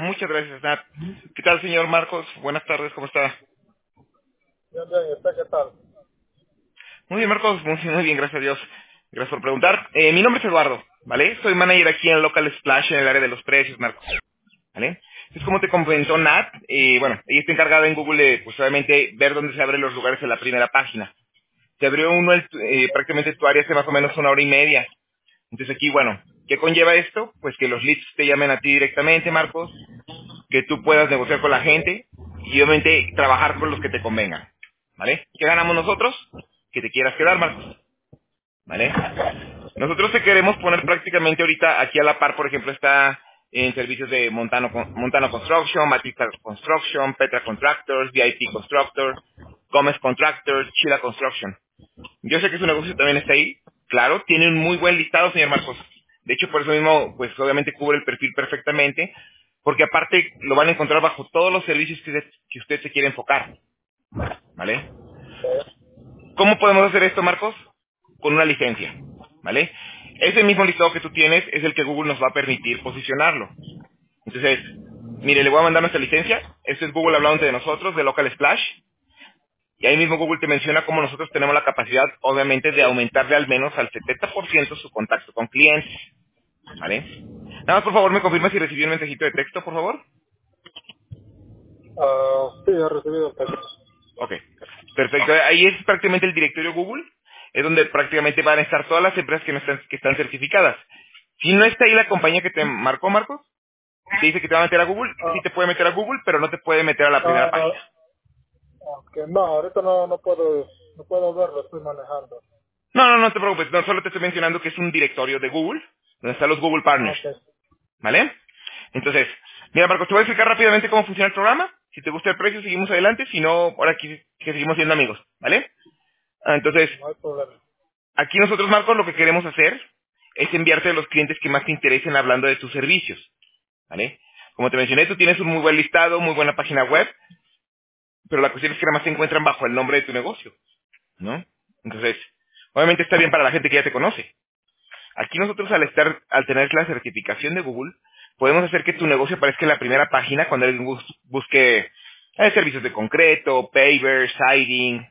Muchas gracias, Nat. ¿Qué tal, señor Marcos? Buenas tardes, ¿cómo está? Bien, bien, ¿y usted qué tal? Muy bien, Marcos, muy bien, gracias a Dios. Gracias por preguntar. Mi nombre es Eduardo, ¿vale? Soy manager aquí en Local Splash en el área de los precios, Marcos, ¿vale? Entonces, como te comentó Nat, bueno, ella está encargada en Google de, pues, obviamente, ver dónde se abren los lugares en la primera página. Se abrió uno, prácticamente tu área hace más o menos 1 hora y media. Entonces aquí, bueno, ¿qué conlleva esto? Pues que los leads te llamen a ti directamente, Marcos, que tú puedas negociar con la gente y obviamente trabajar con los que te convengan, ¿vale? ¿Qué ganamos nosotros? Que te quieras quedar, Marcos, ¿vale? Nosotros te queremos poner prácticamente ahorita aquí a la par, por ejemplo, está en servicios de Montano Construction, Batista Construction, Petra Contractors, VIP Constructor, Gómez Contractors, Chila Construction. Yo sé que su negocio también está ahí, claro, tiene un muy buen listado, señor Marcos. De hecho, por eso mismo, pues obviamente cubre el perfil perfectamente, porque aparte lo van a encontrar bajo todos los servicios que usted se quiere enfocar, ¿vale? ¿Cómo podemos hacer esto, Marcos? Con una licencia, ¿vale? Ese mismo listado que tú tienes es el que Google nos va a permitir posicionarlo. Entonces, mire, le voy a mandar nuestra licencia. Este es Google hablando de nosotros, de Local Splash. Y ahí mismo Google te menciona cómo nosotros tenemos la capacidad, obviamente, de aumentarle al menos al 70% su contacto con clientes, ¿vale? Nada más, por favor, me confirma si recibió un mensajito de texto, por favor. Sí, he recibido el texto. Ok, perfecto. Ahí es prácticamente el directorio Google, es donde prácticamente van a estar todas las empresas que están certificadas. Si no está ahí la compañía que te marcó, Marcos, y te dice que te va a meter a Google, sí Ah, te puede meter a Google, pero no te puede meter a la primera página. no, ahorita no puedo verlo, estoy manejando. No te preocupes, no, solo te estoy mencionando que es un directorio de Google, donde están los Google Partners. Ok, ¿Vale? Entonces, mira, Marcos, te voy a explicar rápidamente cómo funciona el programa. Si te gusta el precio, seguimos adelante. Si no, ahora aquí que seguimos siendo amigos. ¿Vale? Entonces, no hay problema. aquí nosotros, Marcos, lo que queremos hacer es enviarte a los clientes que más te interesen hablando de tus servicios. ¿Vale? Como te mencioné, tú tienes un muy buen listado, muy buena página web, pero la cuestión es que nada más se encuentran bajo el nombre de tu negocio. ¿No? Entonces, obviamente está bien para la gente que ya te conoce. Aquí nosotros al tener la certificación de Google, podemos hacer que tu negocio aparezca en la primera página cuando alguien busque servicios de concreto, pavers, siding,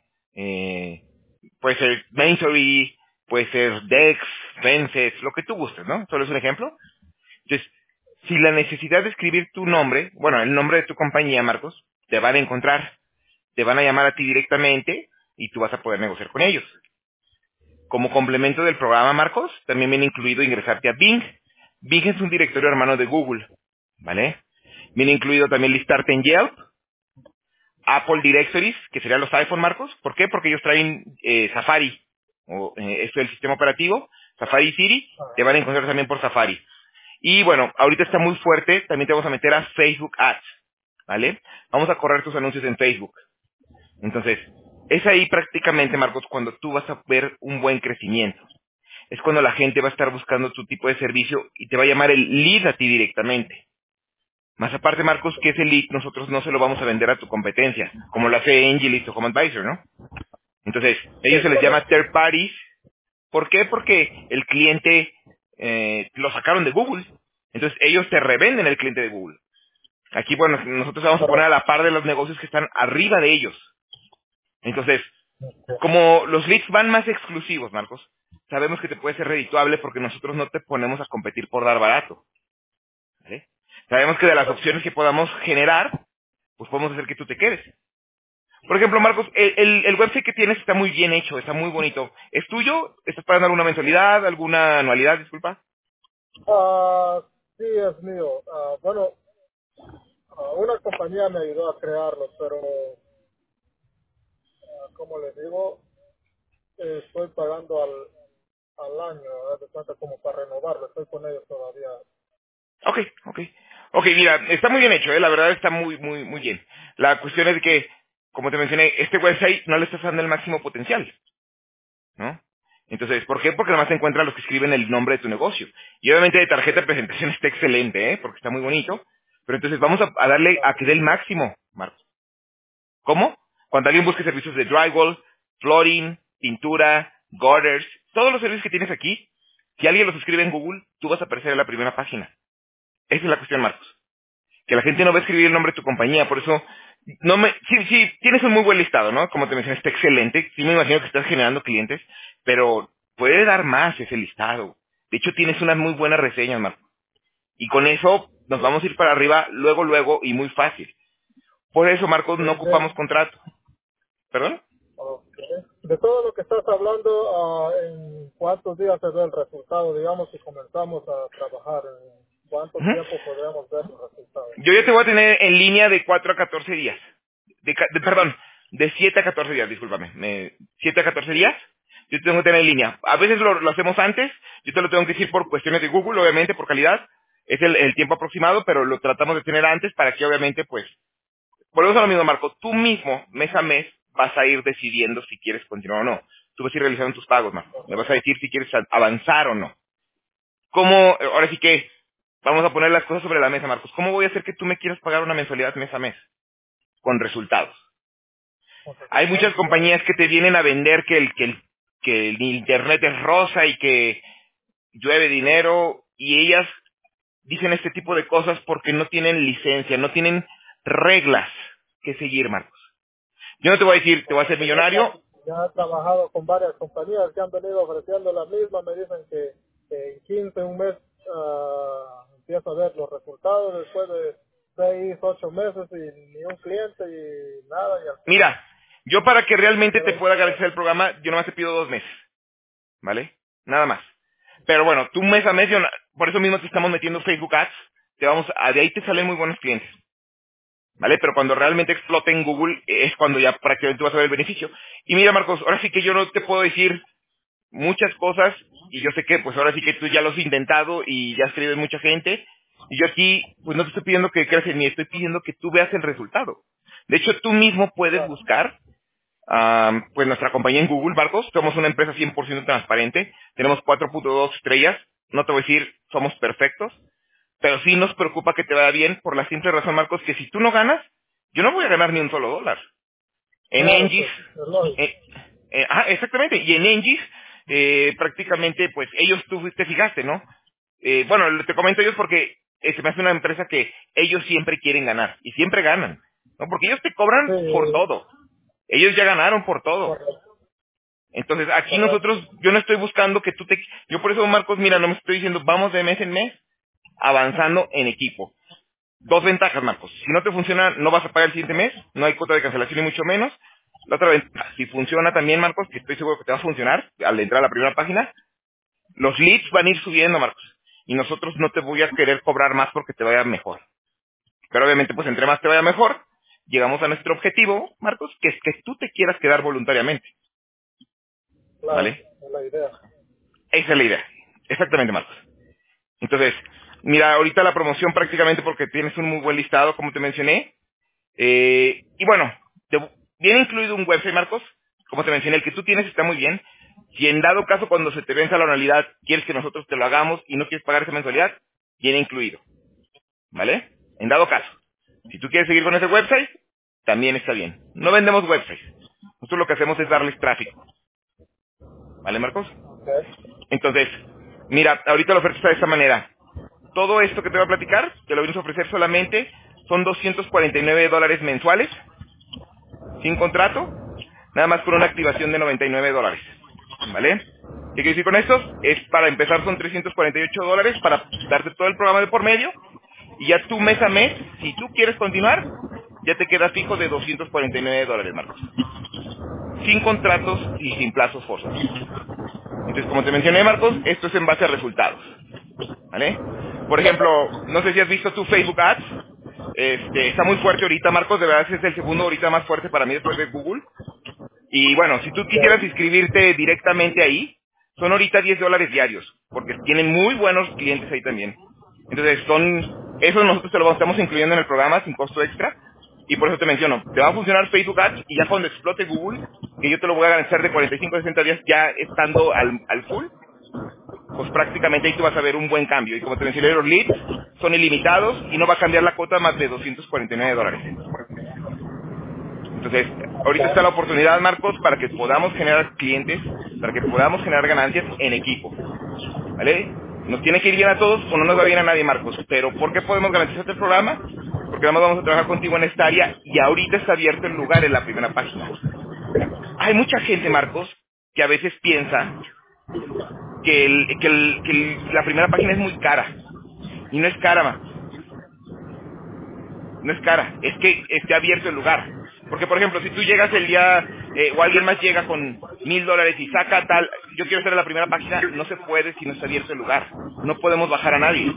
puede ser masonry, puede ser decks, fences, lo que tú gustes, ¿no? Solo es un ejemplo. Entonces, si la necesidad de escribir tu nombre, bueno, el nombre de tu compañía, Marcos, te van a encontrar, te van a llamar a ti directamente y tú vas a poder negociar con ellos. Como complemento del programa, Marcos, también viene incluido ingresarte a Bing. Bing es un directorio hermano de Google, ¿vale? Viene incluido también listarte en Yelp, Apple Directories, que serían los iPhone, Marcos. ¿Por qué? Porque ellos traen Safari, o esto del sistema operativo, Safari y Siri, te van a encontrar también por Safari. Y bueno, ahorita está muy fuerte, también te vamos a meter a Facebook Ads, ¿vale? Vamos a correr tus anuncios en Facebook. Entonces, es ahí prácticamente, Marcos, cuando tú vas a ver un buen crecimiento. Es cuando la gente va a estar buscando tu tipo de servicio y te va a llamar el lead a ti directamente. Más aparte, Marcos, que ese lead nosotros no se lo vamos a vender a tu competencia, como lo hace Angelist o Home Advisor, ¿no? Entonces, Sí, ellos se les llama correcto. third parties. ¿Por qué? Porque el cliente lo sacaron de Google. Entonces, ellos te revenden el cliente de Google. Aquí, bueno, nosotros vamos a poner a Correcto. la par de los negocios que están arriba de ellos. Entonces, como los leads van más exclusivos, Marcos, sabemos que te puede ser redituable porque nosotros no te ponemos a competir por dar barato. ¿Vale? Sabemos que de las opciones que podamos generar, pues podemos hacer que tú te quedes. Por ejemplo, Marcos, el website que tienes está muy bien hecho, está muy bonito. ¿Es tuyo? ¿Estás pagando alguna mensualidad, alguna anualidad, disculpa? Sí, es mío. Bueno, una compañía me ayudó a crearlo, pero, como les digo, estoy pagando al año, haz de cuenta como para renovarlo, estoy con ellos todavía. Ok, ok. Ok, mira, está muy bien hecho, la verdad está muy bien. La cuestión es que, como te mencioné, este website no le estás dando el máximo potencial. ¿No? Entonces, ¿por qué? Porque además se encuentran los que escriben el nombre de tu negocio. Y obviamente de tarjeta de presentación está excelente, ¿eh? Porque está muy bonito. Pero entonces vamos a darle a que dé el máximo, Marcos. ¿Cómo? Cuando alguien busque servicios de drywall, flooring, pintura, gutters, todos los servicios que tienes aquí, si alguien los escribe en Google, tú vas a aparecer en la primera página. Esa es la cuestión, Marcos. que la gente no va a escribir el nombre de tu compañía, por eso no me, sí, tienes un muy buen listado, ¿no? Como te mencioné, está excelente, sí me imagino que estás generando clientes, pero puede dar más ese listado. De hecho, tienes unas muy buenas reseñas, Marco. Y con eso nos vamos a ir para arriba luego y muy fácil. Por eso, Marcos, no ocupamos contrato. ¿Perdón? Ok. De todo lo que estás hablando, ¿en cuántos días se ve el resultado? Digamos, si comenzamos a trabajar, ¿en cuánto Ujú. tiempo podremos ver los resultados? Yo ya te voy a tener en línea de 4 a 14 días. Perdón, de 7 a 14 días, discúlpame. 7 a 14 días, yo te tengo que tener en línea. A veces lo hacemos antes, yo te lo tengo que decir por cuestiones de Google, obviamente, por calidad. Es el tiempo aproximado, pero lo tratamos de tener antes para que obviamente, pues, volvemos a lo mismo, Marco. Tú mismo, mes a mes, vas a ir decidiendo si quieres continuar o no. Tú vas a ir realizando tus pagos, Marco. Me vas a decir si quieres avanzar o no. ¿Cómo, ahora sí que, vamos a poner las cosas sobre la mesa, Marcos? ¿Cómo voy a hacer que tú me quieras pagar una mensualidad mes a mes? Con resultados. Con Hay muchas resultados, claro. compañías que te vienen a vender que el internet es rosa y que llueve dinero, y ellas dicen este tipo de cosas porque no tienen licencia, no tienen reglas que seguir, Marcos. Yo no te voy a decir, te voy a hacer Correcto. millonario. Ya he trabajado con varias compañías que han venido ofreciendo la misma. Me dicen que en 15, un mes, empiezo a ver los resultados después de 6, 8 meses y ni un cliente y nada. Y al final, Mira, yo para que realmente te quiero pueda iniciar. garantizar el programa, yo nomás te pido 2 meses, ¿vale? Nada más. Pero bueno, tú mes a mes, por eso mismo te estamos metiendo Facebook Ads, de ahí te salen muy buenos clientes, ¿vale? Pero cuando realmente explote en Google es cuando ya prácticamente vas a ver el beneficio. Y mira, Marcos, ahora sí que yo no te puedo decir muchas cosas, y yo sé que pues ahora sí que tú ya lo has intentado y ya has creído en mucha gente, y yo aquí pues no te estoy pidiendo que creas en mí, estoy pidiendo que tú veas el resultado. De hecho, tú mismo puedes Claro, buscar pues nuestra compañía en Google, Marcos. Somos una empresa 100% transparente, tenemos 4.2 estrellas. No te voy a decir somos perfectos, pero sí nos preocupa que te vaya bien por la simple razón, Marcos, que si tú no ganas, yo no voy a ganar ni un solo dólar. En claro, Engis, pues, es lógico. exactamente, y en Engis, prácticamente, pues ellos, tú te fijaste, ¿no? Bueno, te comento ellos porque se me hace una empresa que ellos siempre quieren ganar, y siempre ganan, ¿no? Porque ellos te cobran por Sí, todo. Ellos ya ganaron por todo. correcto, Entonces, aquí correcto. nosotros, yo no estoy buscando que tú te... Yo por eso, Marcos, mira, no me estoy diciendo, vamos de mes en mes avanzando en equipo. Dos ventajas, Marcos. Si no te funciona, no vas a pagar el siguiente mes, no hay cuota de cancelación y mucho menos. La otra ventaja, si funciona también, Marcos, que estoy seguro que te va a funcionar al entrar a la primera página, los leads van a ir subiendo, Marcos. Y nosotros no te voy a querer cobrar más porque te vaya mejor. Pero obviamente, pues entre más te vaya mejor, llegamos a nuestro objetivo, Marcos, que es que tú te quieras quedar voluntariamente. Claro, ¿Vale? es la idea. Esa es la idea. Exactamente, Marcos. Entonces, mira, ahorita la promoción prácticamente porque tienes un muy buen listado, como te mencioné. Y bueno, viene incluido un website, Marcos. Como te mencioné, el que tú tienes está muy bien. Si en dado caso, cuando se te venza la anualidad, quieres que nosotros te lo hagamos y no quieres pagar esa mensualidad, viene incluido. ¿Vale? En dado caso. Si tú quieres seguir con ese website, también está bien. No vendemos websites. Nosotros lo que hacemos es darles tráfico. ¿Vale, Marcos? Ok, Entonces, mira, ahorita la oferta está de esta manera. Todo esto que te voy a platicar, te lo venimos a ofrecer solamente, son $249 mensuales, sin contrato, nada más con una activación de $99. ¿Vale? ¿Qué quiero decir con esto? Es para empezar son $348 para darte todo el programa de por medio, y ya tú mes a mes, si tú quieres continuar, ya te quedas fijo de $249, Marcos. Sin contratos y sin plazos forzosos. Entonces, como te mencioné, Marcos, esto es en base a resultados. ¿Vale? Por ejemplo, no sé si has visto tu Facebook Ads. Está muy fuerte ahorita, Marcos. De verdad es el segundo ahorita más fuerte para mí después de Google. Y bueno, si tú quisieras ok, inscribirte directamente ahí, son ahorita $10 diarios, porque tienen muy buenos clientes ahí también. Entonces, eso nosotros te lo estamos incluyendo en el programa sin costo extra. Y por eso te menciono, te va a funcionar Facebook Ads y ya cuando explote Google, que yo te lo voy a garantizar de 45 a 60 días ya estando al full, pues prácticamente ahí tú vas a ver un buen cambio. Y como te mencioné, los leads son ilimitados y no va a cambiar la cuota más de $249. Entonces, ahorita está la ok. oportunidad, Marcos, para que podamos generar clientes, para que podamos generar ganancias en equipo. ¿Vale? Nos tiene que ir bien a todos o no nos va bien a nadie, Marcos. Pero ¿por qué podemos garantizarte el programa? Porque además vamos a trabajar contigo en esta área y ahorita está abierto el lugar en la primera página. Hay mucha gente, Marcos, que a veces piensa que la primera página es muy cara. Y no es cara, no es cara. Es que esté abierto el lugar. Porque, por ejemplo, si tú llegas el día, o alguien más llega con $1,000 y saca tal, yo quiero estar en la primera página, no se puede si no está abierto el lugar. No podemos bajar a nadie.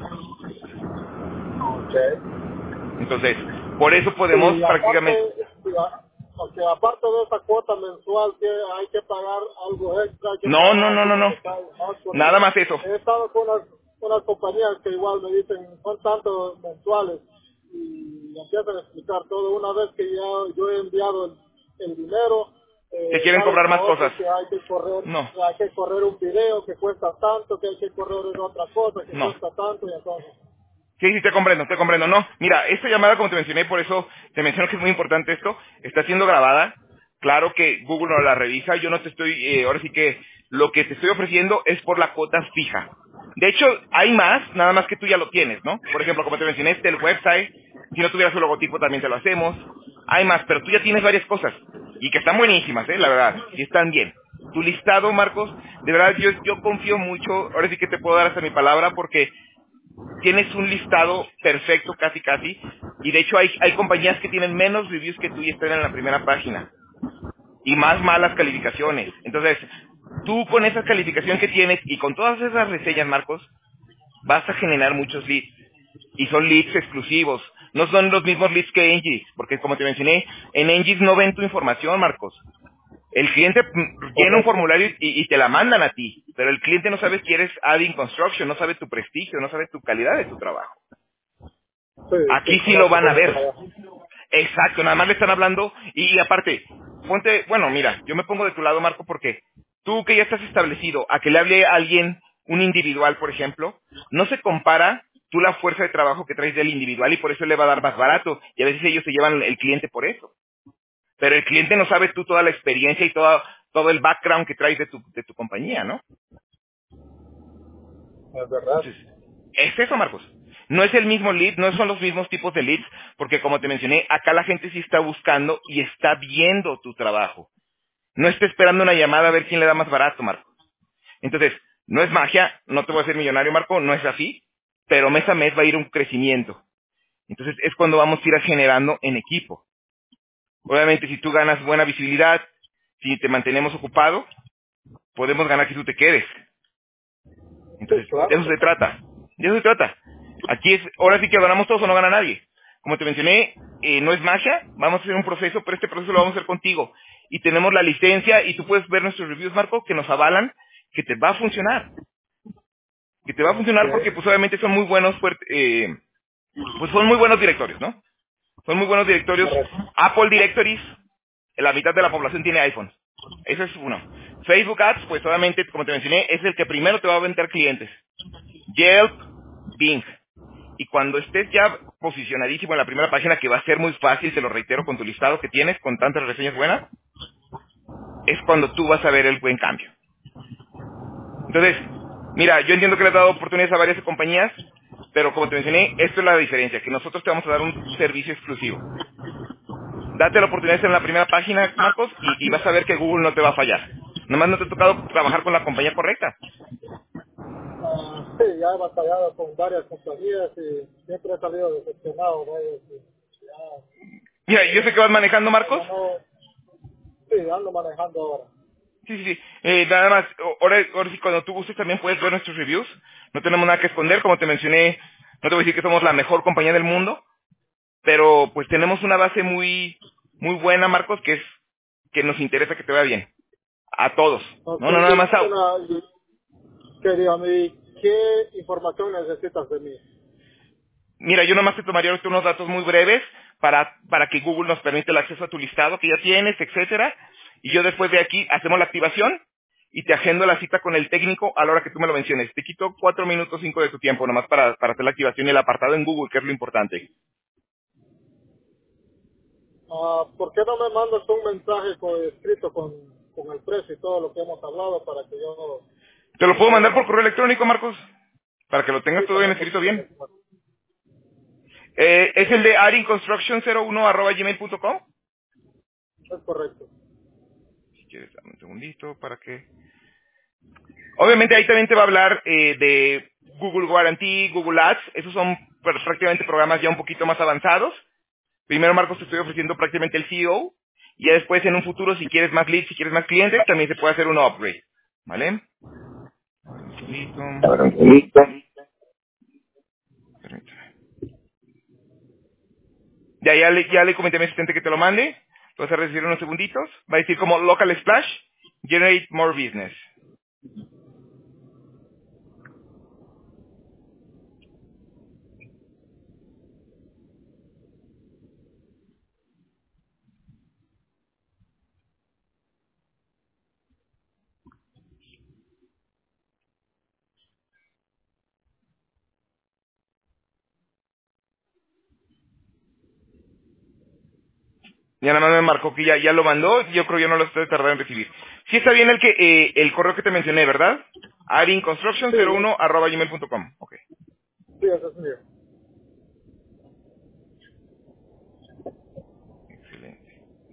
Okay. Entonces, por eso podemos Y aparte, prácticamente... porque aparte de esa cuota mensual que hay que pagar algo extra, hay que No, no, pagar no, no, algunos no. detalles más, porque Nada más eso. he estado con unas compañías que igual me dicen son tantos mensuales y me empiezan a explicar todo. Una vez que ya yo he enviado el dinero, Te quieren salen cobrar con más otros cosas. que No, hay que correr un video que cuesta tanto, que hay que correr en otra cosa que no. cuesta tanto y entonces. Sí, sí, te comprendo, te comprendo. No, mira, esta llamada, como te mencioné, por eso te menciono que es muy importante esto, está siendo grabada. Claro que Google no la revisa, yo no te estoy, ahora sí que lo que te estoy ofreciendo es por la cuota fija. De hecho, hay más, nada más que tú ya lo tienes, ¿no? Por ejemplo, como te mencioné, el website, si no tuvieras su logotipo también te lo hacemos. Hay más, pero tú ya tienes varias cosas, y que están buenísimas, la verdad, y están bien. Tu listado, Marcos, de verdad yo confío mucho, ahora sí que te puedo dar hasta mi palabra, porque tienes un listado perfecto casi casi, y de hecho hay compañías que tienen menos reviews que tú y están en la primera página, y más malas calificaciones. Entonces, tú con esa calificación que tienes y con todas esas reseñas, Marcos, vas a generar muchos leads, y son leads exclusivos, no son los mismos leads que Engis, porque como te mencioné, en Engis no ven tu información, Marcos. El cliente llena un Correcto. formulario y te la mandan a ti, pero el cliente no sabe que eres Adding Construction, no sabe tu prestigio, no sabe tu calidad de tu trabajo. Sí, Aquí sí, sí lo conozco van a cómo ver. trabaja. Exacto, nada más le están hablando y aparte, ponte, bueno, mira, yo me pongo de tu lado, Marco, porque tú que ya estás establecido, a que le hable a alguien, un individual, por ejemplo, no se compara tú la fuerza de trabajo que traes del individual y por eso le va a dar más barato y a veces ellos se llevan el cliente por eso. Pero el cliente no sabe tú toda la experiencia y todo el background que traes de tu compañía, ¿no? Es verdad. Entonces, es eso, Marcos. No es el mismo lead, no son los mismos tipos de leads, porque como te mencioné, acá la gente sí está buscando y está viendo tu trabajo. No está esperando una llamada a ver quién le da más barato, Marco. Entonces, no es magia, no te voy a hacer millonario, Marco, no es así, pero mes a mes va a ir un crecimiento. Entonces, es cuando vamos a ir generando en equipo. Obviamente, si tú ganas buena visibilidad, si te mantenemos ocupado, podemos ganar que tú te quedes. Sí, Entonces, de claro, eso se perfecto. trata. De eso se trata. Aquí es, ahora sí que ganamos todos o no gana nadie. Como te mencioné, no es magia, vamos a hacer un proceso, pero este proceso lo vamos a hacer contigo. Y tenemos la licencia y tú puedes ver nuestros reviews, Marco, que nos avalan que te va a funcionar. Que te va a Ok, funcionar porque pues obviamente son muy buenos, pues son muy buenos directorios, ¿no? Son muy buenos directorios. correcto. Apple Directories, la mitad de la población tiene iPhone. Ese es uno. Facebook Ads, pues obviamente, como te mencioné, es el que primero te va a vender clientes. Yelp, Bing. Y cuando estés ya posicionadísimo en la primera página, que va a ser muy fácil, te lo reitero, con tu listado que tienes, con tantas reseñas buenas, es cuando tú vas a ver el buen cambio. Entonces, mira, yo entiendo que le has dado oportunidades a varias compañías, pero como te mencioné, esto es la diferencia, que nosotros te vamos a dar un servicio exclusivo. Date la oportunidad de estar en la primera página, Marcos, y vas a ver que Google no te va a fallar. Nomás no te ha tocado trabajar con la compañía correcta. Sí, ya he batallado con varias compañías y siempre he salido decepcionado de ellos. Y Mira, yo sé que vas manejando, Marcos. ya no, sí, ando manejando ahora. Sí, sí, sí. Nada más, ahora sí, cuando tú gustes también puedes ver nuestros reviews. No tenemos nada que esconder, como te mencioné, no te voy a decir que somos la mejor compañía del mundo, pero pues tenemos una base muy buena, Marcos, que nos interesa que te vaya bien. A todos. Ok, No, no, nada más que dígame, ¿qué información necesitas de mí? Mira, yo nomás te tomaría ahorita unos datos muy breves para que Google nos permita el acceso a tu listado que ya tienes, etcétera. Y yo después de aquí hacemos la activación y te agendo la cita con el técnico a la hora que tú me lo menciones. Te quito 4 minutos 5 de tu tiempo nomás para hacer la activación y el apartado en Google, que es lo importante. ¿Por qué no me mandas un mensaje escrito con el precio y todo lo que hemos hablado para que yo ¿Te lo puedo mandar por pueda... correo electrónico, Marcos? para que lo tengas Sí, todo bien tenemos escrito bien. información. ¿Es el de arinconstruction01@gmail.com? Es correcto. Si quieres, dame un segundito para que... Obviamente ahí también te va a hablar de Google Guarantee, Google Ads. Esos son prácticamente programas ya un poquito más avanzados. Primero, Marcos, te estoy ofreciendo prácticamente el CEO. Y ya después, en un futuro, si quieres más leads, si quieres más clientes, también se puede hacer un upgrade. ¿Vale? A ver, un segundito. Permítame. Ya le comenté a mi asistente que te lo mande. Lo vas a recibir en unos segunditos. Va a decir como Local Splash, Generate More Business. Ya nada más me marcó que ya lo mandó. Yo creo que ya no lo estoy tardando en recibir. Sí está bien el correo que te mencioné, ¿verdad? Sí, arinconstruction01@gmail.com. Ok, sí, ese es mío. excelente.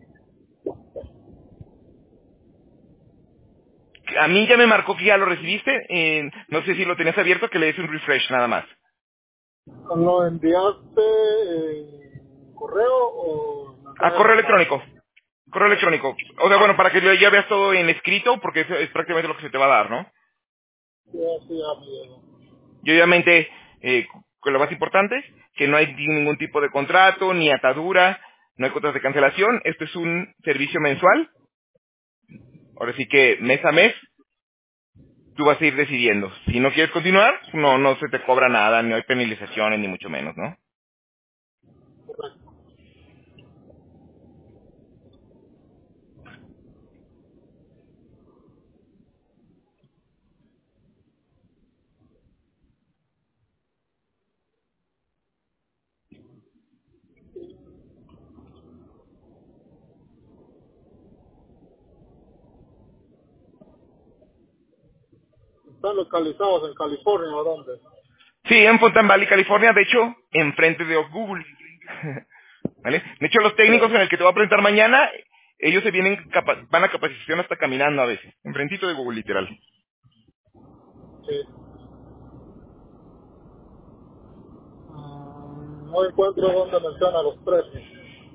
A mí ya me marcó que ya lo recibiste. No sé si lo tenías abierto, que le des un refresh nada más. ¿Lo enviaste en correo o A mensaje correo normal? electrónico. Correo electrónico. O sea, bueno, para que ya veas todo en escrito, porque eso es prácticamente lo que se te va a dar, ¿no? Sí, sí, ya me llegó. Y obviamente, con lo más importante, que no hay ningún tipo de contrato, ni atadura, no hay cuotas de cancelación. Esto es un servicio mensual. Ahora sí que mes a mes, tú vas a ir decidiendo. Si no quieres continuar, no se te cobra nada, ni hay penalizaciones, ni mucho menos, ¿no? Correcto. ¿Están localizados en California o dónde? Sí, en Fountain Valley, California, de hecho, enfrente de Google. ¿Vale? De hecho, los técnicos en Sí, el que te voy a presentar mañana, ellos van a capacitación hasta caminando a veces. Enfrentito de Google, literal. sí. No encuentro dónde menciona los precios.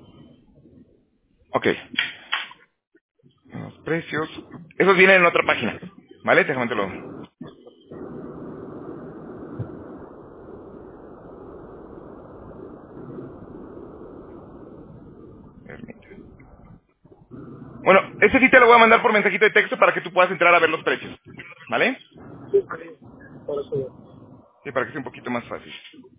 Ok. Los precios. Esos vienen en otra página. ¿Vale? Déjame te lo... permite. Bueno, ese sí te lo voy a mandar por mensajito de texto para que tú puedas entrar a ver los precios. ¿Vale? Sí, sí. Por eso yo. Sí, para que sea un poquito más fácil.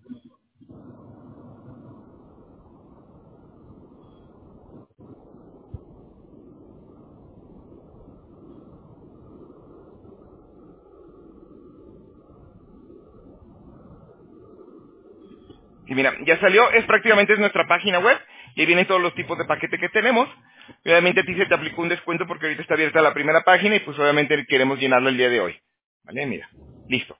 Y mira, ya salió, prácticamente es nuestra página web y ahí vienen todos los tipos de paquete que tenemos. Y obviamente a ti se te aplicó un descuento porque ahorita está abierta la primera página y pues obviamente queremos llenarlo el día de hoy. ¿Vale? Mira, listo.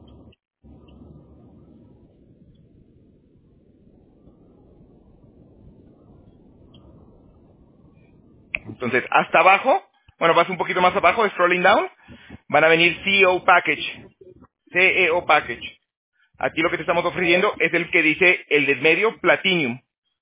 Entonces, hasta abajo, bueno, vas un poquito más abajo, scrolling down, van a venir CEO Package, CEO Package. Aquí lo que te estamos ofreciendo es el que dice el del medio, Platinum.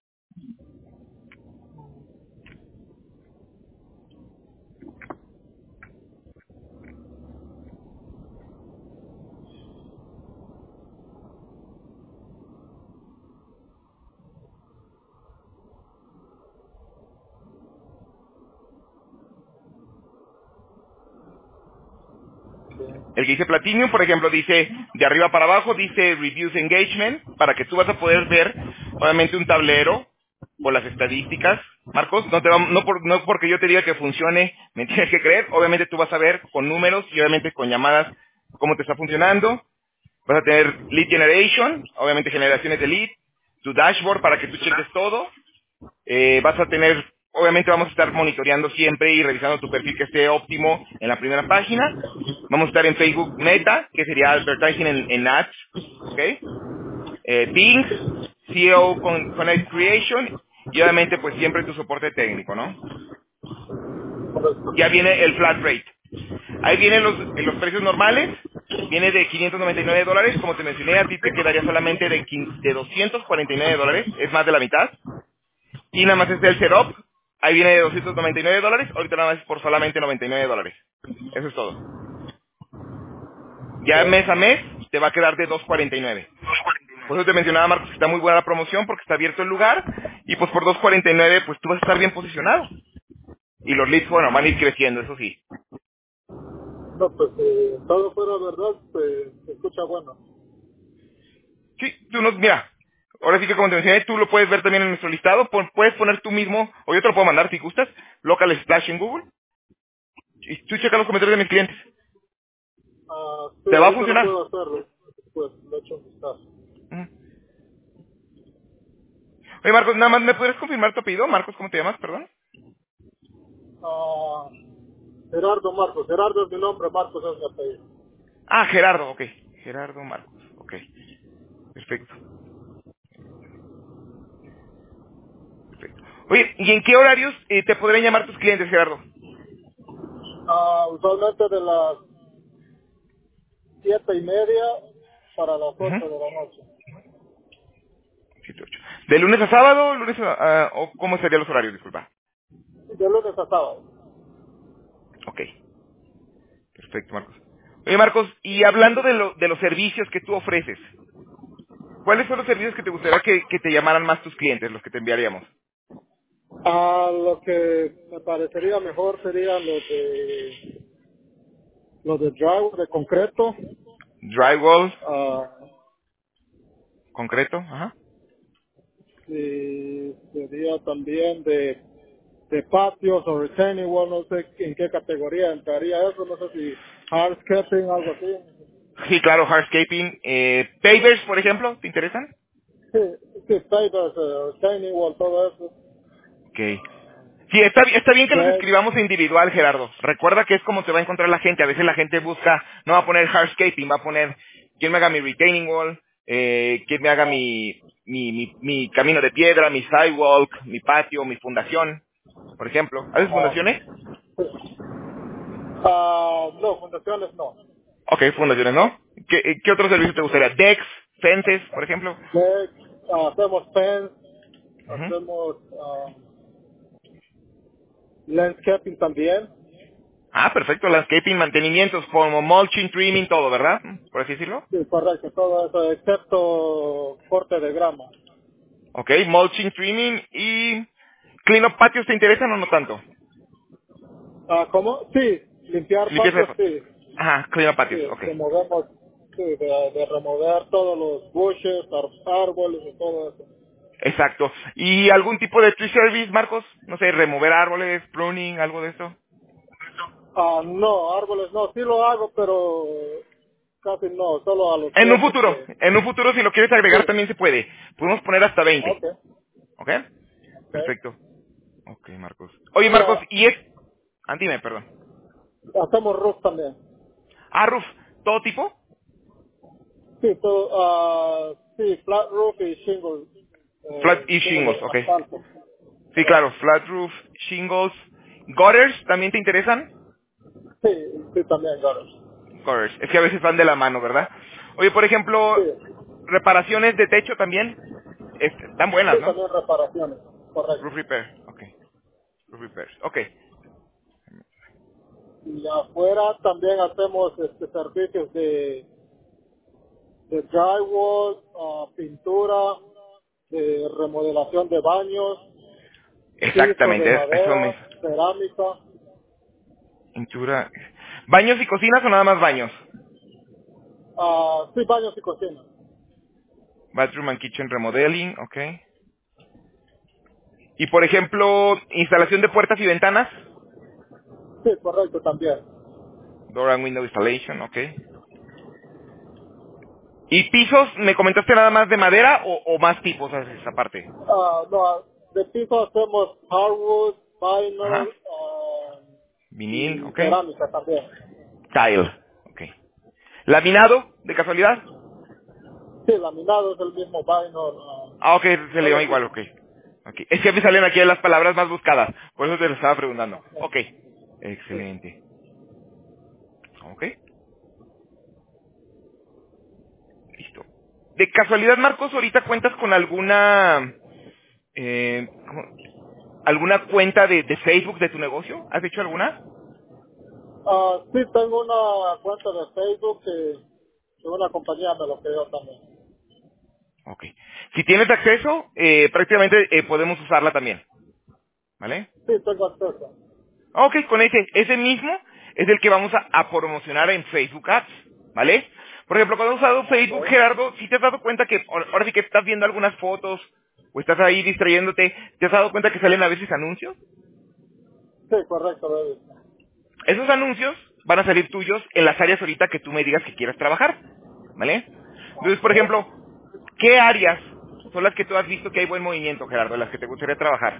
Sí. El que dice Platinum, por ejemplo, dice de arriba para abajo, dice Reviews Engagement, para que tú vas a poder ver, obviamente, un tablero con las estadísticas. Marcos, no porque yo te diga que funcione, me tienes que creer. Obviamente tú vas a ver con números y obviamente con llamadas cómo te está funcionando. Vas a tener Lead Generation, obviamente generaciones de lead, tu dashboard para que tú cheques todo. Vas a tener obviamente vamos a estar monitoreando siempre y revisando tu perfil que esté óptimo en la primera página. Vamos a estar en Facebook Meta, que sería advertising en ads, ¿ok? Bing, SEO con Connect Creation y obviamente pues siempre tu soporte técnico, ¿no? Correcto. Ya viene el flat rate. Ahí vienen los precios normales. Viene de $599. Como te mencioné, a ti te quedaría solamente de $249. Es más de la mitad. Y nada más es el setup. Ahí viene de $299. Ahorita nada más es por solamente $99. Eso es todo. Ya mes a Ok. mes te va a quedar de $249. Por eso te mencionaba, Marcos, que está muy buena la promoción porque está abierto el lugar. Y pues por $249 pues tú vas a estar bien posicionado. Y los leads, bueno, van a ir creciendo, eso sí. No, pues todo fuera verdad, pues se escucha bueno. Sí, tú nos, mira, ahora sí que como te mencioné, tú lo puedes ver también en nuestro listado, puedes poner tú mismo, o yo te lo puedo mandar si gustas, local splash en Google, y tú checa los comentarios de mis clientes. Sí, ¿Te va a ahorita no funcionar? puedo hacerlo, pues lo he hecho un vistazo. Ujú. Oye, Marcos, nada más, ¿me puedes confirmar tu apellido? Marcos, ¿cómo te llamas, perdón? Ah, Gerardo Marcos. Gerardo es mi nombre, Marcos es mi apellido. Ah, Gerardo, ok. Gerardo Marcos, ok. Perfecto, perfecto. Oye, ¿y en qué horarios te podrían llamar tus clientes, Gerardo? Usualmente de las 7:30 para las Ujú. 8 de la noche. 7, 8. ¿De lunes a sábado? ¿Lunes o cómo serían los horarios, disculpa? De lunes a sábado. Ok. Perfecto, Marcos. Oye, Marcos, y hablando de los servicios que tú ofreces, ¿cuáles son los servicios que te gustaría que te llamaran más tus clientes, los que te enviaríamos? Lo que me parecería mejor serían los de drywall de concreto. Drywall, ah, concreto, ajá. y sería también de patios o retaining wall, no sé en qué categoría entraría eso, no sé si hardscaping, algo así. Sí, claro, hardscaping. Pavers, por ejemplo, ¿te interesan? Sí, sí, pavers, retaining wall, todo eso. Ok. Sí, está bien que los Deck, escribamos individual, Gerardo. Recuerda que es como se va a encontrar la gente. A veces la gente busca, no va a poner hardscaping, va a poner quién me haga mi retaining wall, quién me haga mi camino de piedra, mi sidewalk, mi patio, mi fundación, por ejemplo. ¿Haces fundaciones? no, fundaciones no. Ok, fundaciones, ¿no? ¿Qué otro servicio te gustaría? Decks, fences, por ejemplo. Deck, hacemos fence, Ujú. hacemos landscaping también. Ah, perfecto, landscaping, mantenimientos, como mulching, trimming, todo, ¿verdad? Por así decirlo. Sí, correcto, todo eso, excepto corte de grama. Ok, mulching, trimming y clean up patios, ¿te interesan o no tanto? ¿Cómo? Sí, limpiar Limpieza de patios, patios. sí. Ajá, clean up Sí, patios, ok. removemos, sí, de remover todos los bushes, árboles y todo eso. Exacto. ¿Y algún tipo de tree service, Marcos? No sé, remover árboles, pruning, algo de eso. No, árboles no, sí lo hago, pero casi no, solo a los clientes que... En un futuro si lo quieres agregar Sí, también se puede. Podemos poner hasta 20. ok, ¿Ok? ok. Perfecto. Ok, Marcos. Oye, Sí, Marcos, y es... Ah, dime, perdón. hacemos roof también. Ah, roof, ¿todo tipo? Sí, todo, sí, flat roof y shingle, Flat y shingle shingles, de ok. asfalto. Sí, claro, flat roof, shingles. Gutters, ¿también te interesan? Sí, sí, también, claro. Gutters. Es que a veces van de la mano, ¿verdad? Oye, por ejemplo, Sí, reparaciones de techo también. Están sí, buenas, ¿no? también reparaciones, Roof correcto. repair, ok. Roof repairs, ok. Y afuera también hacemos servicios de drywall, pintura, de remodelación de baños, piso de Exactamente, eso me... madera, cerámica, Pintura. ¿Baños y cocinas o nada más baños? sí, baños y cocina. Bathroom and kitchen remodeling, ok. Y por ejemplo, instalación de puertas y ventanas. Sí, correcto, también. Door and window installation, ok. ¿Y pisos, me comentaste nada más de madera o más tipos haces esa parte? No, de piso hacemos hardwood, vinyl, Ajá. Vinil, y ok. cerámica también. Tile, ok. ¿Laminado, de casualidad? Sí, laminado es el mismo vinyl, Ah, ok, se es le lo llama igual, mismo. ok. Ok. Es que me salen aquí las palabras más buscadas, por eso te lo estaba preguntando. Ok. Sí. Excelente. Ok. Listo. De casualidad, Marcos, ahorita cuentas con alguna alguna cuenta de Facebook de tu negocio. ¿Has hecho alguna? Sí, tengo una cuenta de Facebook que una compañía me lo creó también. Ok. Si tienes acceso, prácticamente podemos usarla también. ¿Vale? Sí, tengo acceso. Ok, con ese mismo es el que vamos a promocionar en Facebook Ads. ¿Vale? Por ejemplo, cuando has usado Facebook, Ok. Gerardo, si te has dado cuenta que ahora sí que estás viendo algunas fotos o estás ahí distrayéndote, ¿te has dado cuenta que salen a veces anuncios? Sí, correcto, David. Esos anuncios van a salir tuyos en las áreas ahorita que tú me digas que quieras trabajar, ¿vale? Entonces, por ejemplo, ¿qué áreas son las que tú has visto que hay buen movimiento, Gerardo, en las que te gustaría trabajar?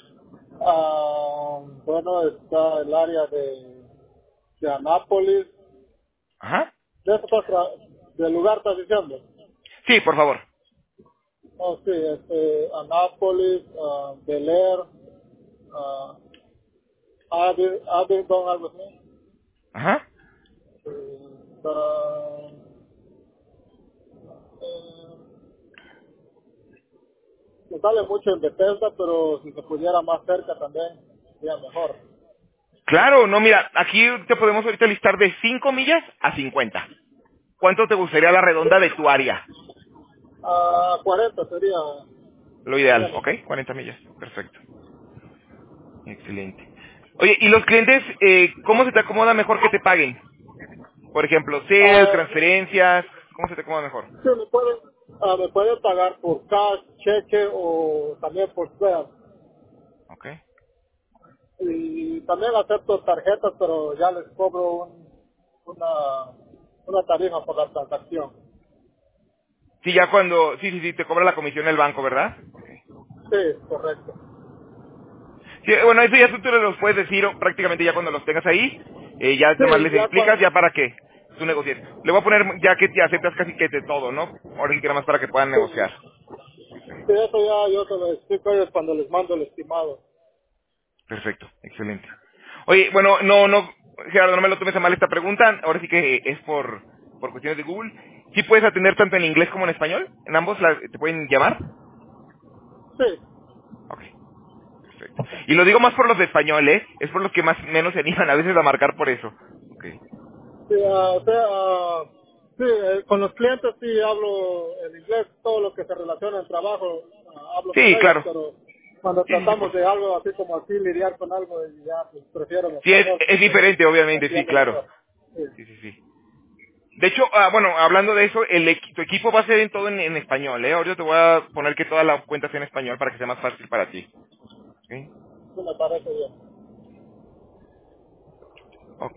Bueno, está el área de Anápolis. Ajá. ¿De eso del lugar estás diciendo? Sí, por favor. Oh, sí, Anápolis, Bel Air, Abingdon, algo así. Ajá. Está, me sale mucho en Bethesda, pero si se pudiera más cerca también sería mejor. Claro, no, mira, aquí te podemos ahorita listar de 5 millas a 50. ¿Cuánto te gustaría la redonda de tu área? 40 Lo sería ideal, ¿ok? mejor. 40 millas. Perfecto. Excelente. Oye, ¿y los clientes, cómo se te acomoda mejor que te paguen? Por ejemplo, sales, Ah, transferencias, ¿cómo se te acomoda mejor? sí, me pueden pagar por cash, cheque o también por SEA. ¿Ok? Y también acepto tarjetas, pero ya les cobro una tarifa por la transacción. Sí, ya cuando, sí, te cobra la comisión el banco, ¿verdad? Ok. Sí, correcto. Sí, bueno, eso ya tú te los puedes decir prácticamente ya cuando los tengas ahí, ya nomás Sí, les ya explicas cuando, ya para que tú negocies. Le voy a poner ya que te aceptas casi que de todo, ¿no? Ahora sí que nada más para que puedan sí, negociar. sí, eso ya yo te lo explico a ellos cuando les mando el estimado. Perfecto, excelente. Oye, bueno, no, Gerardo, no me lo tomes a mal esta pregunta, ahora sí que es por cuestiones de Google. ¿Sí puedes atender tanto en inglés como en español? ¿En ambos te pueden llamar? Sí, Ok, perfecto. Y lo digo más por los de español, ¿eh? Es por los que más menos se animan a veces a marcar por eso. Ok. sí, o sea, sí, con los clientes sí hablo en inglés, todo lo que se relaciona al trabajo, hablo con Sí, ellos, claro. pero cuando Sí, tratamos de algo así como así, lidiar con algo, ya pues, prefiero en sí, español es porque diferente, me obviamente, sí, entiendo claro. mejor. Sí, Sí. De hecho, bueno, hablando de eso, tu equipo va a ser en todo en español, ¿eh? Ahorita te voy a poner que toda la cuenta sea en español para que sea más fácil para ti. ¿Ok? sí me parece bien. Ok.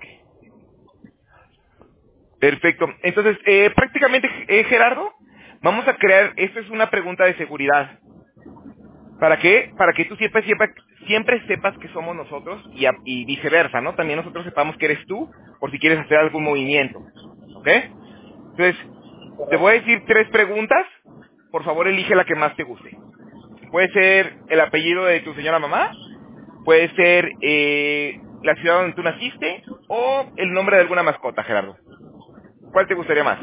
Perfecto. Entonces, prácticamente, Gerardo, vamos a crear, esto es una pregunta de seguridad. ¿Para qué? Para que tú siempre sepas que somos nosotros y viceversa, ¿no? También nosotros sepamos que eres tú por si quieres hacer algún movimiento. ¿Ok? Entonces, te voy a Correcto. decir 3 preguntas. Por favor, elige la que más te guste. Puede ser el apellido de tu señora mamá, puede ser la ciudad donde tú naciste o el nombre de alguna mascota, Gerardo. ¿Cuál te gustaría más?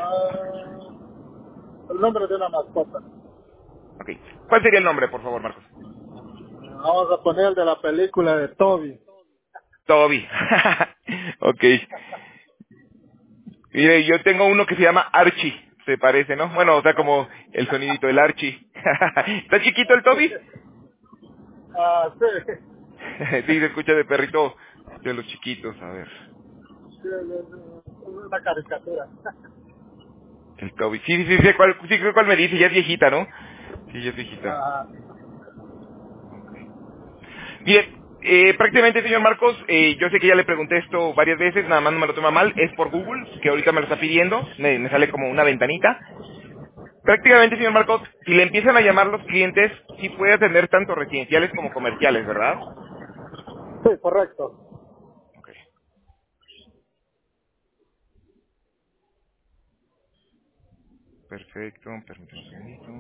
El nombre de una mascota. Ok. ¿Cuál sería el nombre, por favor, Marcos? Vamos a poner el de la película de Toby. Toby. Ok. Mire, yo tengo uno que se llama Archie, se parece, ¿no? Bueno, o sea, como el sonidito del Archie. ¿Está chiquito el Toby? Sí. Sí, se escucha de perrito de los chiquitos, a ver. Sí, es una caricatura. El Toby. Sí, creo cuál me dice, ya es viejita, ¿no? Sí, ya es viejita. Ah, Ok. Bien, prácticamente, señor Marcos, yo sé que ya le pregunté esto varias veces, nada más no me lo toma mal, es por Google, que ahorita me lo está pidiendo, me sale como una ventanita. Prácticamente, señor Marcos, si le empiezan a llamar los clientes, sí puede atender tanto residenciales como comerciales, ¿verdad? Sí, correcto. Ok. Perfecto, permítame un segundito.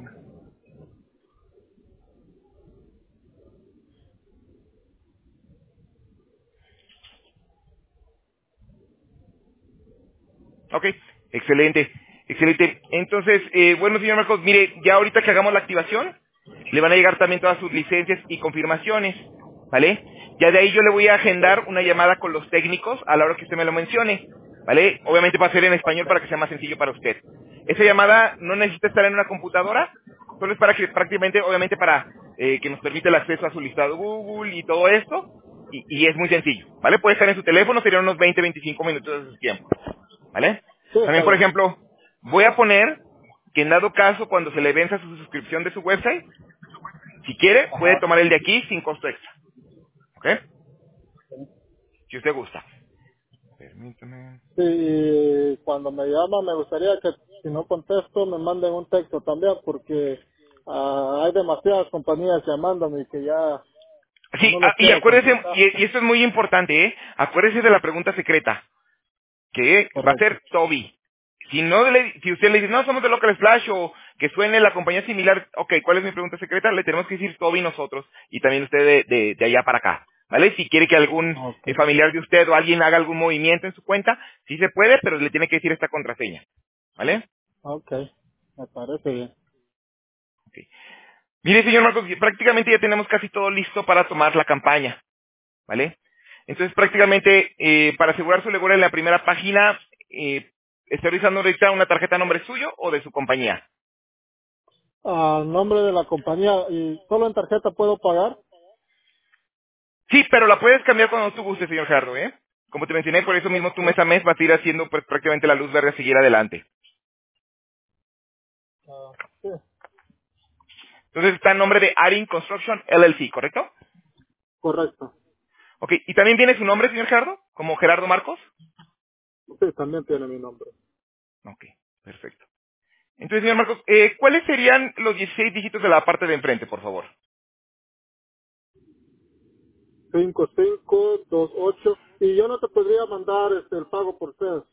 Ok, excelente, excelente. Entonces, bueno, señor Marcos, mire, ya ahorita que hagamos la activación, le van a llegar también todas sus licencias y confirmaciones, ¿vale? Ya de ahí yo le voy a agendar una llamada con los técnicos a la hora que usted me lo mencione, ¿vale? Obviamente va a ser en español para que sea más sencillo para usted. Esa llamada no necesita estar en una computadora, solo es para que prácticamente, obviamente para que nos permita el acceso a su listado Google y todo esto, y es muy sencillo, ¿vale? Puede estar en su teléfono, serían unos 20, 25 minutos de su tiempo. ¿Vale? Sí, está También, por bien. ejemplo, voy a poner que en dado caso, cuando se le venza su suscripción de su website, si quiere, puede Ajá. tomar el de aquí sin costo extra. ¿Ok? Si usted gusta. Permítame. Sí, y cuando me llama me gustaría que si no contesto me manden un texto también porque hay demasiadas compañías llamándome y que ya Sí, no les y quiero acuérdese, contestar. y esto es muy importante, ¿eh? Acuérdese de la pregunta secreta, que va a Correcto. ser Toby. Si usted le dice, no, somos de Local Splash o que suene la compañía similar, ok, ¿cuál es mi pregunta secreta? Le tenemos que decir Toby nosotros y también usted de allá para acá, ¿vale? Si quiere que algún Ok. familiar de usted o alguien haga algún movimiento en su cuenta, sí se puede, pero le tiene que decir esta contraseña, ¿vale? Ok. Me parece bien. Ok. Mire, señor Marcos, prácticamente ya tenemos casi todo listo para tomar la campaña, ¿vale? Entonces, prácticamente, para asegurar su legura en la primera página, ¿está usando ahorita una tarjeta a nombre suyo o de su compañía? Al nombre de la compañía y solo en tarjeta puedo pagar. Sí, pero la puedes cambiar cuando tú gustes, señor Gerardo, ¿eh? Como te mencioné, por eso mismo tú Ok. mes a mes vas a ir haciendo pues, prácticamente la luz verde a seguir adelante. Sí, Entonces está en nombre de Arin Construction LLC, ¿correcto? correcto. Ok, ¿y también viene su nombre, señor Gerardo? ¿Como Gerardo Marcos? Sí, también tiene mi nombre. Ok, perfecto. Entonces, señor Marcos, ¿cuáles serían los 16 dígitos de la parte de enfrente, por favor? 5528. Y yo no te podría mandar el pago por CES.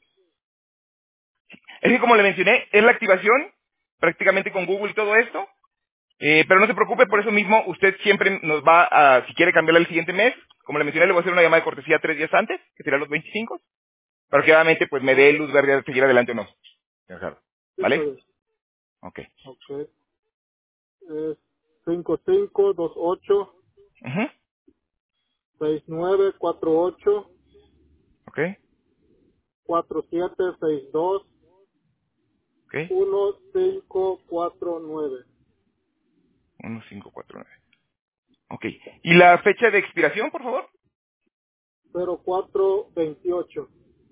Es que como le mencioné, es la activación, prácticamente con Google y todo esto, pero no se preocupe, por eso mismo usted siempre nos va a, si quiere cambiarla el siguiente mes, como le mencioné, le voy a hacer una llamada de cortesía 3 días antes, que será los 25, para que obviamente pues me dé Ok. luz verde de seguir adelante o no. Señor Gerardo. Sí, está ¿Vale? bien. Ok. Ok. Es 5528 Ujú. 6948 Ok. 4762 Ok. 1549 1549. Ok. ¿Y la fecha de expiración, por favor? 0428.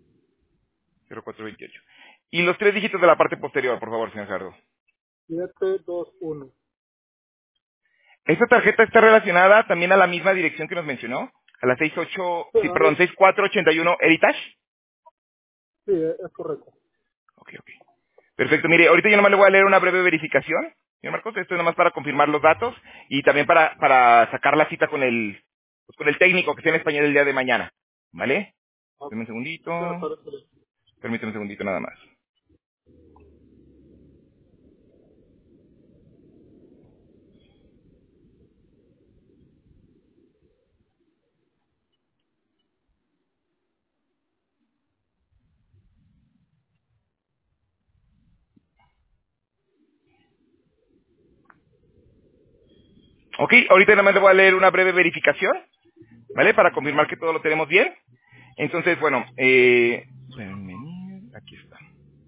0428. Y los 3 dígitos de la parte posterior, por favor, señor Gerardo. 721. Esta tarjeta está relacionada también a la misma dirección que nos mencionó, a la Sí, sí, perdón, 6481 Heritage. sí, es correcto. Ok, ok. Perfecto, mire, ahorita yo nomás le voy a leer una breve verificación, señor Marcos, esto es nomás para confirmar los datos y también para sacar la cita con el técnico que esté en español el día de mañana, ¿vale? Ok, Deme un segundito, me parece bien. permíteme un segundito nada más. Ok, ahorita nada más le voy a leer una breve verificación, ¿vale? Para confirmar que todo lo tenemos bien. Entonces, bueno, aquí está.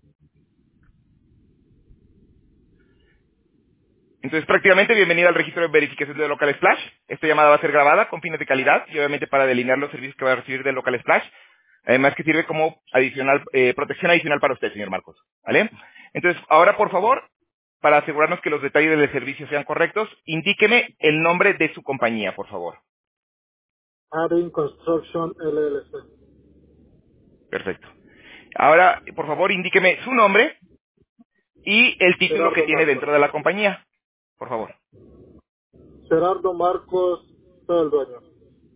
Entonces, prácticamente, bienvenido al registro de verificación de Local Splash. Esta llamada va a ser grabada con fines de calidad y obviamente para delinear los servicios que va a recibir de Local Splash. Además que sirve como adicional, protección adicional para usted, señor Marcos. ¿Vale? Entonces, ahora, por favor, para asegurarnos que los detalles del servicio sean correctos, indíqueme el nombre de su compañía, por favor. Adding Construction LLC. Perfecto. Ahora, por favor, indíqueme su nombre y el título que Gerardo tiene Marcos. dentro de la compañía, por favor. Gerardo Marcos, soy el dueño.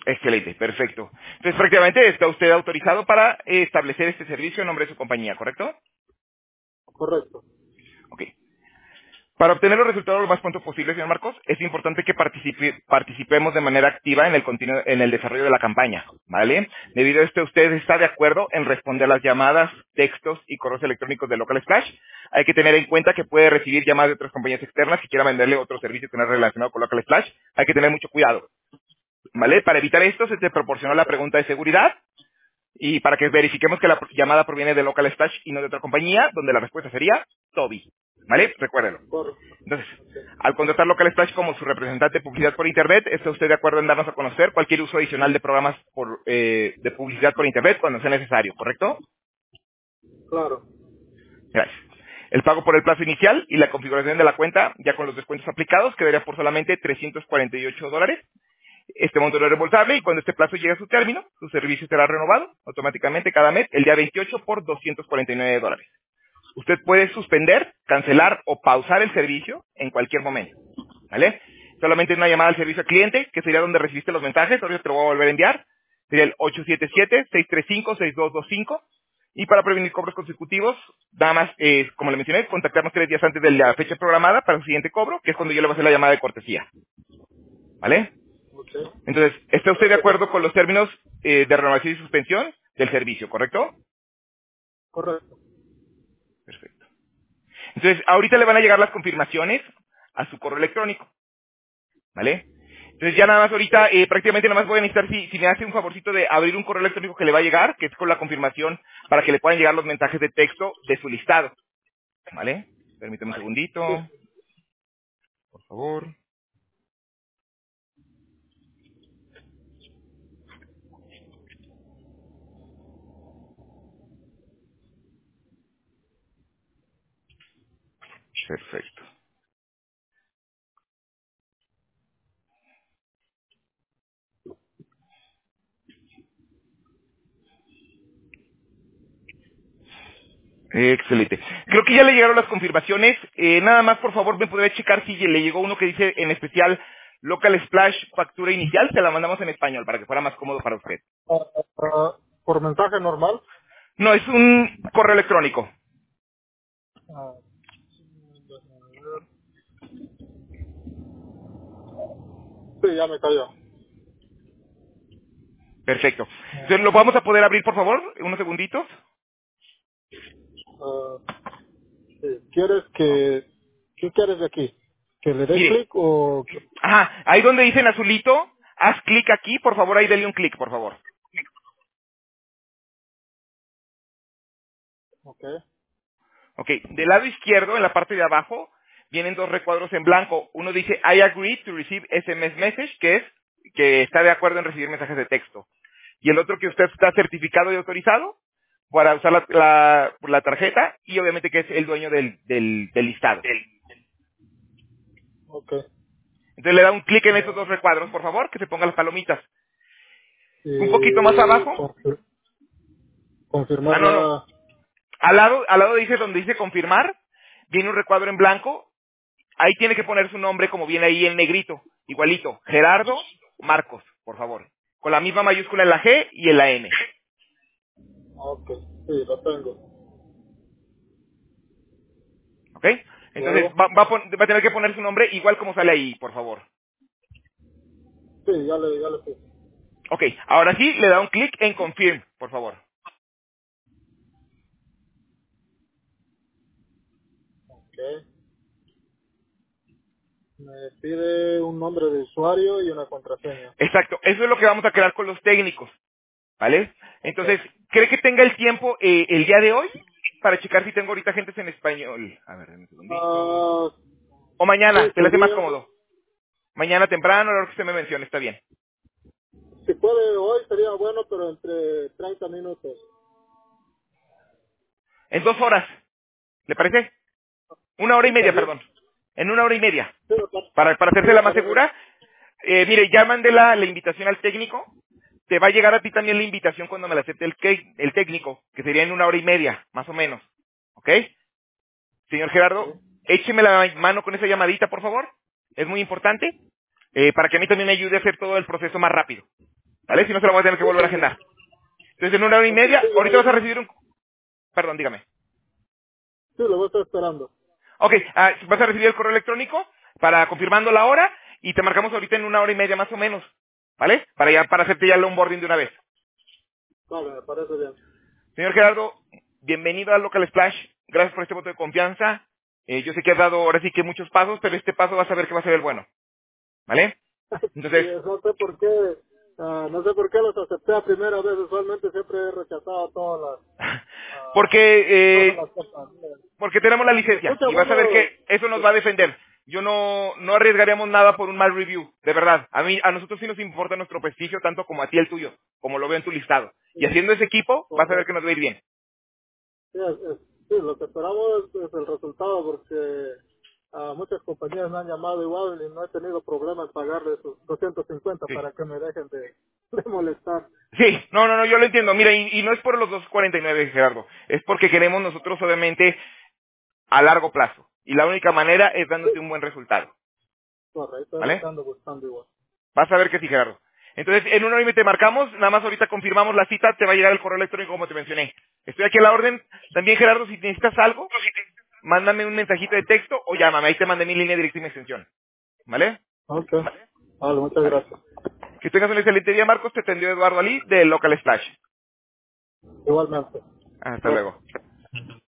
Excelente, perfecto. Entonces prácticamente está usted autorizado para establecer este servicio en nombre de su compañía, ¿correcto? Correcto. Ok. Para obtener los resultados lo más pronto posible, señor Marcos, es importante que participemos de manera activa en el desarrollo de la campaña, ¿vale? Debido a esto, usted está de acuerdo en responder las llamadas, textos y correos electrónicos de Local Splash. Hay que tener en cuenta que puede recibir llamadas de otras compañías externas si quiera venderle otro servicio que no es relacionado con Local Splash. Hay que tener mucho cuidado, ¿vale? Para evitar esto, se te proporcionó la pregunta de seguridad y para que verifiquemos que la llamada proviene de Local Splash y no de otra compañía, donde la respuesta sería Toby, ¿vale? Recuérdelo. Correcto. Entonces, Ok. al contratar Local Splash como su representante de publicidad por Internet, ¿está usted de acuerdo en darnos a conocer cualquier uso adicional de programas de publicidad por Internet cuando sea necesario, correcto? Claro. Gracias. El pago por el plazo inicial y la configuración de la cuenta, ya con los descuentos aplicados, quedaría por solamente $348. Este monto no es reembolsable y cuando este plazo llegue a su término, su servicio será renovado automáticamente cada mes, el día 28 por $249. Usted puede suspender, cancelar o pausar el servicio en cualquier momento, ¿vale? Solamente una llamada al servicio al cliente, que sería donde recibiste los mensajes, ahorita te lo voy a volver a enviar, sería el 877-635-6225, y para prevenir cobros consecutivos, nada más, como le mencioné, contactarnos 3 días antes de la fecha programada para el siguiente cobro, que es cuando yo le voy a hacer la llamada de cortesía, ¿vale? Ok. Entonces, ¿está usted de Perfecto. acuerdo con los términos de renovación y suspensión del servicio, correcto? Correcto. Perfecto. Entonces, ahorita le van a llegar las confirmaciones a su correo electrónico, ¿vale? Entonces ya nada más ahorita, prácticamente nada más voy a necesitar si me hace un favorcito de abrir un correo electrónico que le va a llegar, que es con la confirmación para que le puedan llegar los mensajes de texto de su listado, ¿vale? Permítame un segundito, Sí. por favor. Perfecto. Excelente. Creo que ya le llegaron las confirmaciones. Nada más, por favor, me podría checar si le llegó uno que dice en especial Local Splash factura inicial. Se la mandamos en español para que fuera más cómodo para usted. Por mensaje normal. No, es un correo electrónico. Ah, sí, ya me cayó. Perfecto. Entonces, ¿lo vamos a poder abrir, por favor? Unos segunditos. Ah, sí. ¿Qué quieres de aquí? ¿Que le dé Mire, clic o...? ajá, ahí donde dice en azulito, haz clic aquí, por favor, ahí dele un clic, por favor. Ok. Ok, del lado izquierdo, en la parte de abajo, vienen dos recuadros en blanco. Uno dice, I agree to receive SMS message, que es que está de acuerdo en recibir mensajes de texto. Y el otro que usted está certificado y autorizado para usar la tarjeta y obviamente que es el dueño del listado. Ok. Entonces le da un clic en esos Ah, dos recuadros, por favor, que se pongan las palomitas. Un poquito más y abajo, confirmar no, no, la... al lado dice donde dice confirmar, viene un recuadro en blanco. Ahí tiene que poner su nombre como viene ahí en negrito, igualito, Gerardo Marcos, por favor. Con la misma mayúscula en la G y en la M. Ok. Sí, lo tengo. ¿Ok? Entonces Luego. va a tener que poner su nombre igual como sale ahí, por favor. Sí, ya le puse. Ok, ahora sí le da un clic en confirm, por favor. Ok. Me pide un nombre de usuario y una contraseña. Exacto, eso es lo que vamos a crear con los técnicos, ¿vale? Ok. Entonces, ¿cree que tenga el tiempo el día de hoy para checar si tengo ahorita gentes en español? A ver, un segundito. Ah, O sí, mañana, se le hace más sería... cómodo. Mañana temprano, a la hora que usted me mencione, está bien. Si puede hoy sería bueno, pero entre 30 minutos. En 2 horas, ¿le parece? 1 hora y media, También. perdón. En 1 hora y media. Sí, Para sí, hacerse me la más parece. segura. Mire, ya mandé la invitación al técnico. Te va a llegar a ti también la invitación cuando me la acepte el técnico, que sería en 1 hora y media, más o menos. ¿Ok? Señor Gerardo, Ok. écheme la mano con esa llamadita, por favor. Es muy importante. Para que a mí también me ayude a hacer todo el proceso más rápido. ¿vale? Si no, se la voy a tener que Sí, volver a está bien. agendar. Entonces, en una hora y Ok, media, sí, ahorita vas a recibir un... Perdón, dígame. sí, lo voy a estar esperando. Ok, vas a recibir el correo electrónico para confirmando la hora y te marcamos ahorita en una hora y media más o menos, ¿vale? Para hacerte ya el onboarding de una vez. Vale, me parece bien. Señor Gerardo, bienvenido a Local Splash. Gracias por este voto de confianza. Yo sé que has dado ahora sí que muchos pasos, pero este paso vas a ver que va a ser el bueno, ¿vale? Sí, Entonces, no sé por qué, no sé por qué los acepté a primera vez. Usualmente siempre he rechazado porque todas las compañías. porque tenemos la Se licencia escucha y vas a ver bueno. que eso nos va a defender. Yo no arriesgaríamos nada por un mal review, de verdad. A nosotros sí nos importa nuestro prestigio tanto como a ti el tuyo, como lo veo en tu listado. Y Sí, haciendo ese equipo, vas a ver correcto. que nos va a ir bien. Sí, sí, lo que esperamos es el resultado porque a muchas compañías me han llamado igual y no he tenido problema en pagarles sus 250 Sí. para que me dejen de molestar. Sí, no, yo lo entiendo. Mira, y no es por los 249, Gerardo. Es porque queremos nosotros, obviamente, a largo plazo. Y la única manera es Sí, dándote un buen resultado. correcto, es lo que ¿Vale? ando buscando igual. Vas a ver que sí, Gerardo. Entonces, en una hora y media te marcamos, nada más ahorita confirmamos la cita, te va a llegar el correo electrónico como te mencioné. Estoy aquí a la orden. También, Gerardo, si necesitas algo, mándame un mensajito de texto o llámame. Ahí te mandé mi línea directa y mi extensión. ¿Vale? Ok, vale, muchas Vale. gracias. Que tengas un excelente día, Marcos. Te atendió Eduardo Ali de Local Splash. Igualmente. Hasta Gracias. luego.